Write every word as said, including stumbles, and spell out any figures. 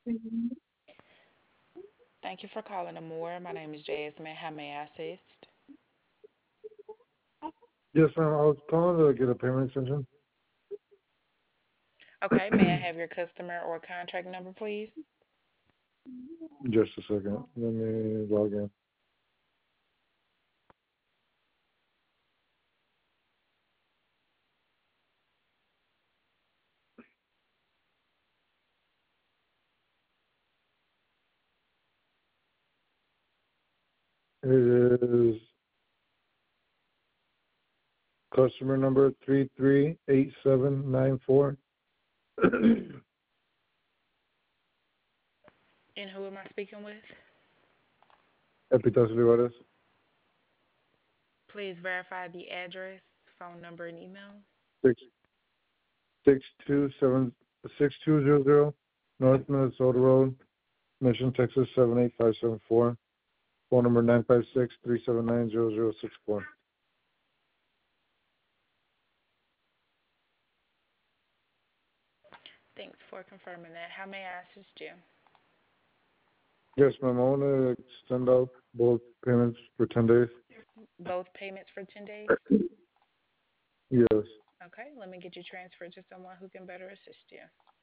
Thank you for calling Amore. My name is Jasmine. How may I assist? Yes, ma'am. I was calling to get a payment extension. Okay, may I have your customer or contract number, please? Just a second. Let me log in. It is customer number three three eight seven nine four. And who am I speaking with? Epitas Olivares. Please verify the address, phone number, and email. Six six two seven six two zero zero North Minnesota Road, Mission, Texas seven eight five seven four. Phone number nine five six three seven nine zero zero six four. Thanks for confirming that. How may I assist you? Yes, ma'am. I want to extend out both payments for ten days. Both payments for ten days? Yes. Okay, let me get you transferred to someone who can better assist you.